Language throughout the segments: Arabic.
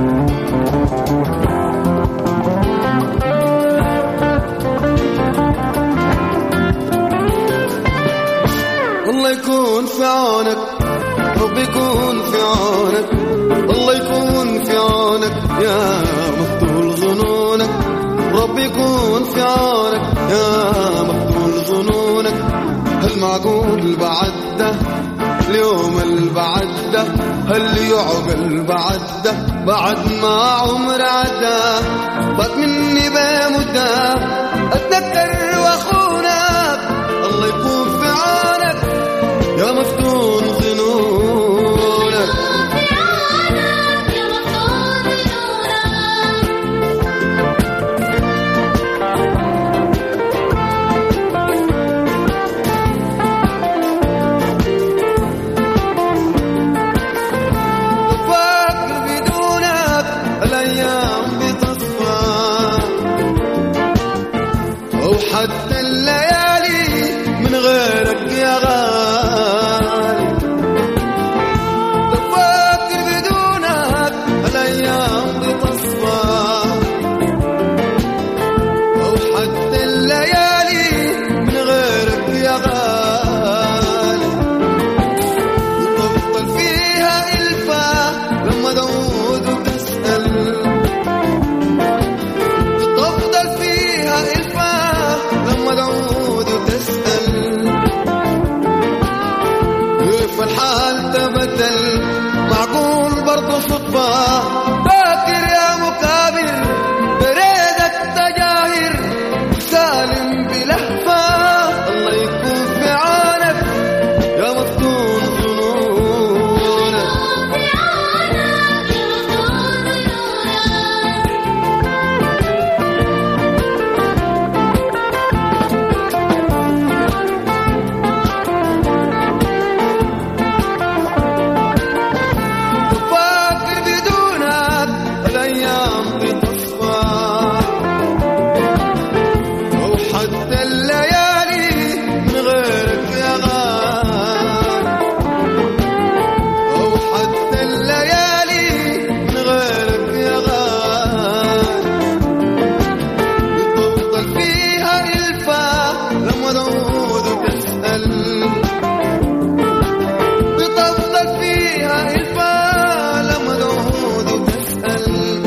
الله يكون في عونك، رب يكون في عونك، الله يكون في عونك يا مقتول ظنونك، رب يكون في عونك يا مقتول ظنونك. هل معقول بعده اليوم البعده، هل يعقل بعده بعد ما عمر عدى؟ فات مني بمده اتذكر واخونك، الله يكون في عونك يا مفتون ظنونك. فكر بدونك الايام بتصفى، او حتى الليالي من غيرك يا غالي. تفكر بدونك الايام بتصفى، او حتى الليالي من غيرك يا غالي. وتفضل فيها الفا لما تعود وتسأل، وتفضل فيها الفا لما تعود وتسأل. فالحال تبدل معقول برضو صدفة، فاكر يا مكابر بريدك تجاهر سالم بلهفة. الله يكون في عونك يا مفتون ظنونك. فاكر بدونك الايام بتصفى، او حتى الليالي من غيرك يا غالي، او حتى الليالي من غيرك يا غالي. وتفضل فيها الفا لما تعود وتسأل، بتفضل فيها الفا لما تعود وتسأل.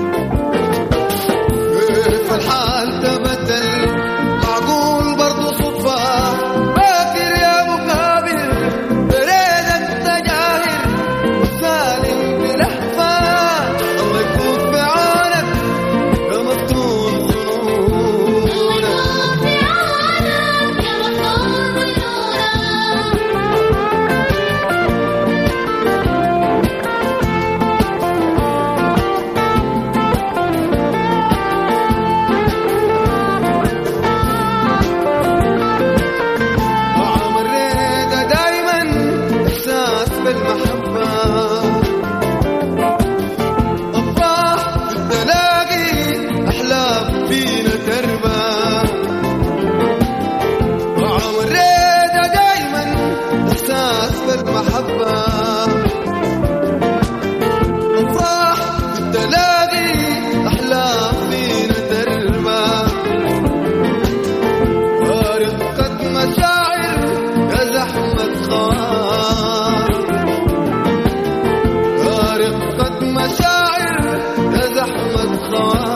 فالحال تبدل معقول برضو صدفة، فاكر يا مكابر بريدك تجاهر وسالم بلهفة. الله يكون في عونك يا مفتون ظنونك. طعم الرضا دايما احساس بالمحبة، أفراح تلاقي أحلام فينا تربى. طعم الرضا دايما احساس بالمحبة، أفراح تلاقي أحلام فينا تربى. رقة مشاعر يا زحمة خاطر، رقة مشاعر يا زحمة خاطر.